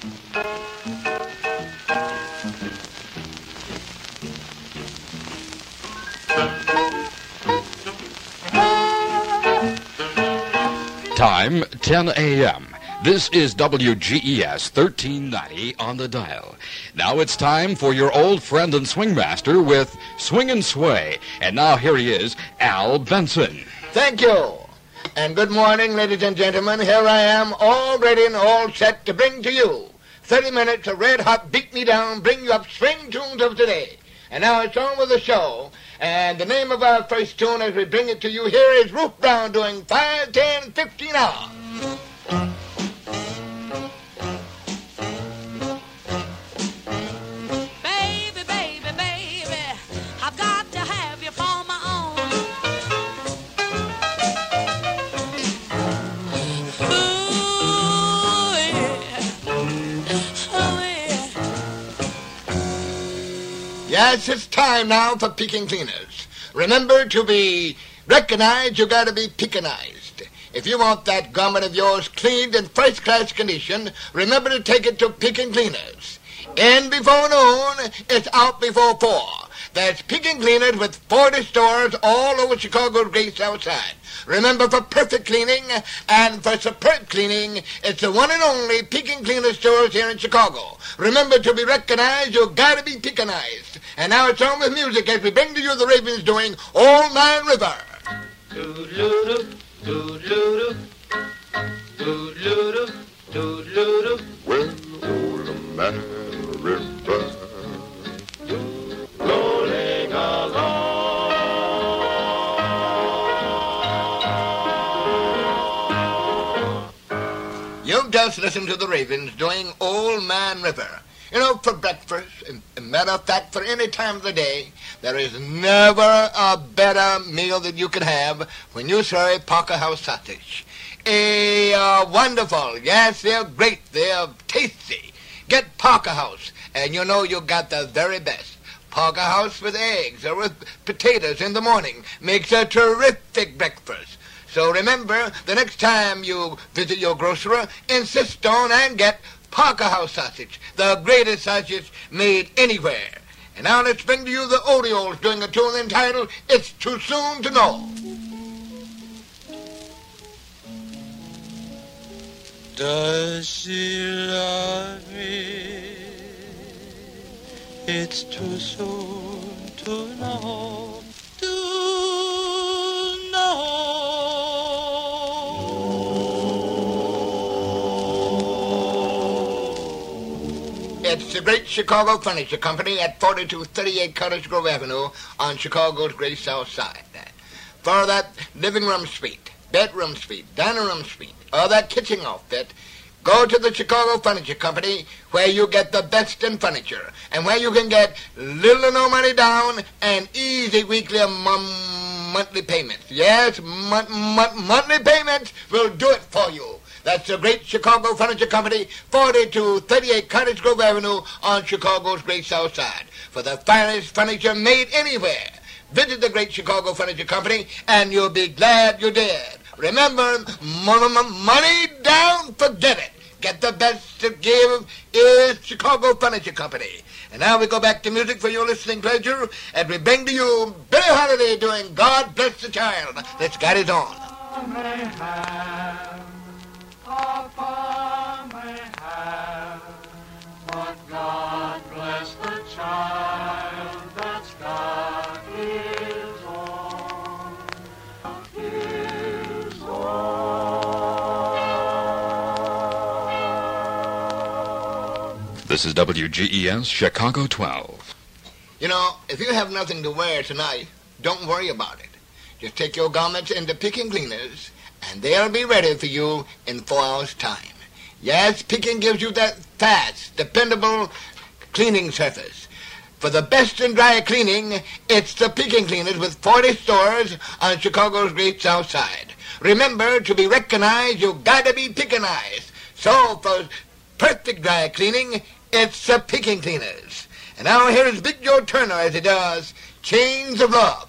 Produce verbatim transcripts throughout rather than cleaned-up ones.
Time, ten a.m. This is W G E S thirteen ninety on the dial. Now it's time for your old friend and swingmaster with Swing and Sway. And now here he is, Al Benson. Thank you. And good morning, ladies and gentlemen. Here I am, all ready and all set to bring to you thirty minutes of red-hot, beat-me-down, bring-you-up swing tunes of today. And now it's on with the show. And the name of our first tune as we bring it to you here is Ruth Brown doing five, ten, fifteen hours. Baby, baby, baby, I've got to have you for my own. Ooh, yeah. Oh, yeah. Yes, it's time now for peeking cleaners. Remember, to be recognized, you got to be peakinized. If you want that garment of yours cleaned in first-class condition, remember to take it to Peking Cleaners. In before noon, it's out before four. There's Peking Cleaners with forty stores all over Chicago's great south side. Remember, for perfect cleaning and for superb cleaning, it's the one and only Peking Cleaner stores here in Chicago. Remember, to be recognized, you got to be Pekinized. And now it's on with music as we bring to you the Ravens doing Old Man River. Doodle-doo, doodle-doo, doodle-doo, doodle-doo. Well, old man river, Rolling along. You've just listened to the Ravens doing Old Man River. You know, for breakfast, and, and matter of fact, for any time of the day, there is never a better meal that you can have when you serve Parker House sausage. A uh, wonderful, yes, they're great, they're tasty. Get Parker House, and you know you got the very best. Parker House with eggs or with potatoes in the morning makes a terrific breakfast. So remember, the next time you visit your grocer, insist on and get Parker House sausage, the greatest sausage made anywhere. And now let's bring to you the Odeols doing a tune entitled It's Too Soon to Know. Does she love me? It's too soon to know, to know. It's the Great Chicago Furniture Company at forty-two thirty-eight Cottage Grove Avenue on Chicago's Great South Side. For that living room suite, bedroom suite, dining room suite, or that kitchen outfit, go to the Chicago Furniture Company where you get the best in furniture and where you can get little or no money down and easy weekly or mon- monthly payments. Yes, mon- mon- monthly payments will do it for you. That's the Great Chicago Furniture Company, forty-two thirty-eight Cottage Grove Avenue on Chicago's Great South Side. For the finest furniture made anywhere, visit the Great Chicago Furniture Company and you'll be glad you did. Remember, money down, forget it. Get the best to give is Chicago Furniture Company. And now we go back to music for your listening pleasure as we bring to you Billie Holiday doing God Bless the Child. Let's get it on. May have, Papa may have, but God bless the child that's got his own, his own. This is W G E S Chicago twelve. You know, if you have nothing to wear tonight, don't worry about it. Just take your garments into Peking Cleaners, and they'll be ready for you in four hours' time. Yes, Peking gives you that fast, dependable cleaning surface. For the best in dry cleaning, it's the Peking Cleaners with forty stores on Chicago's Great South Side. Remember, to be recognized, you gotta be Pekinized. So, for perfect dry cleaning, it's the Peking Cleaners. And now here is Big Joe Turner as he does Chains of Love.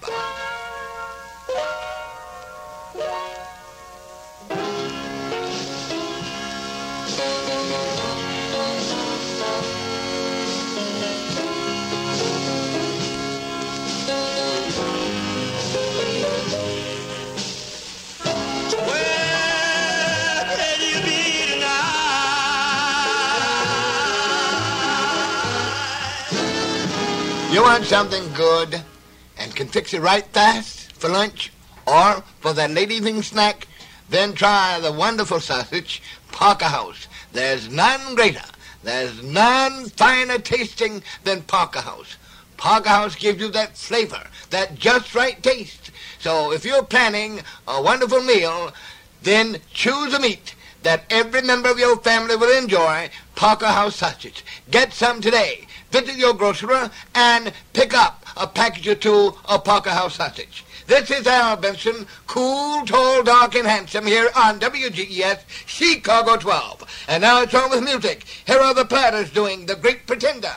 You want something good and can fix it right fast for lunch or for that late evening snack? Then try the wonderful sausage, Parker House. There's none greater. There's none finer tasting than Parker House. Parker House gives you that flavor, that just right taste. So if you're planning a wonderful meal, then choose a meat that every member of your family will enjoy, Parker House sausage. Get some today. Visit your grocer and pick up a package or two of Parker House sausage. This is Al Benson, cool, tall, dark, and handsome here on W G E S Chicago twelve. And now it's on with music. Here are the Platters doing The Great Pretender.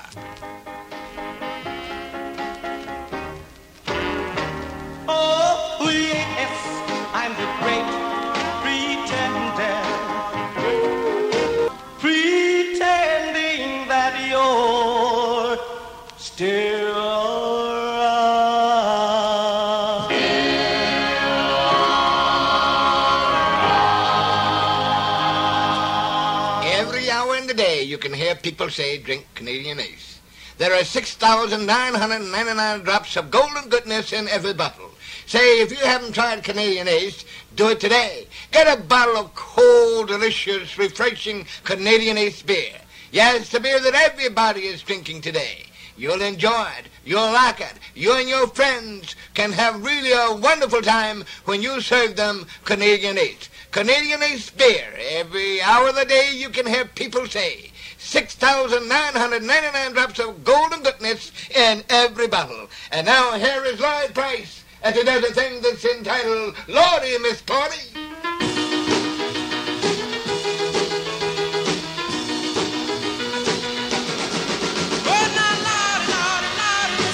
Oh, yes, I'm the great pretender, pretending that you're still around. Every hour in the day you can hear people say, drink Canadian Ace. There are six thousand nine hundred ninety-nine drops of golden goodness in every bottle. Say, if you haven't tried Canadian Ace, do it today. Get a bottle of cold, delicious, refreshing Canadian Ace beer. Yes, the beer that everybody is drinking today. You'll enjoy it. You'll like it. You and your friends can have really a wonderful time when you serve them Canadian Ace. Canadian Ace beer. Every hour of the day you can hear people say, six thousand nine hundred ninety-nine drops of golden goodness in every bottle. And now here is Lloyd Price as he does a thing that's entitled Lordy, Miss Claudie. Well, now, Lordy, Lordy, Lordy, Miss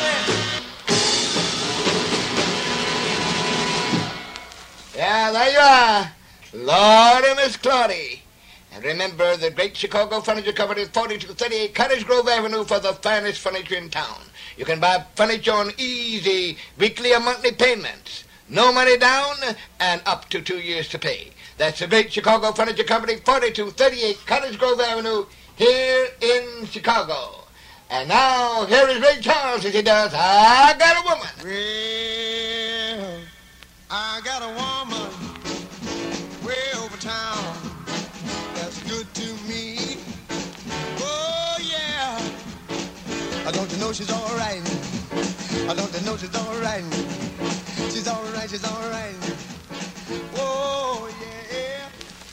Claudie. Yeah, there you are. Lordy, Miss Claudie. And remember, the Great Chicago Furniture Company is forty-two thirty-eight Cottage Grove Avenue for the finest furniture in town. You can buy furniture on easy weekly or monthly payments. No money down and up to two years to pay. That's the Great Chicago Furniture Company, forty-two thirty-eight Cottage Grove Avenue here in Chicago. And now, here is Ray Charles as he does I Got a Woman. Well, I got a woman way over town that's good to me. Oh, yeah. I don't you know she's all right. I don't you know she's all right. She's all right, she's all right. Oh, yeah.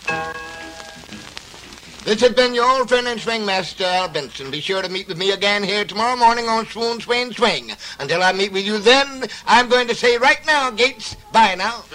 This has been your old friend and swing master, Al Benson. Be sure to meet with me again here tomorrow morning on Swoon, Sway, and Swing. Until I meet with you then, I'm going to say right now, Gates, bye now.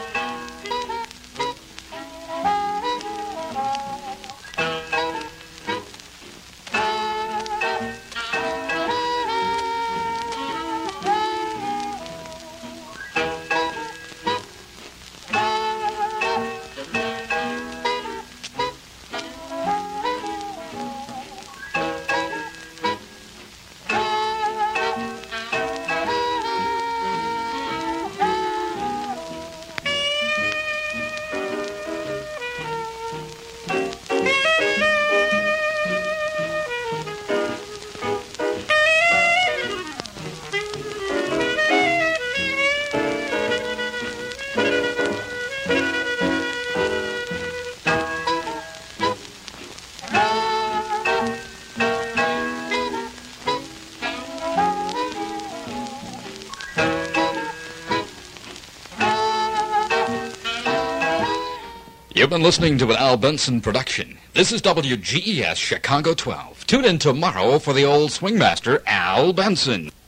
You've been listening to an Al Benson production. This is W G E S Chicago twelve. Tune in tomorrow for the old swingmaster, Al Benson.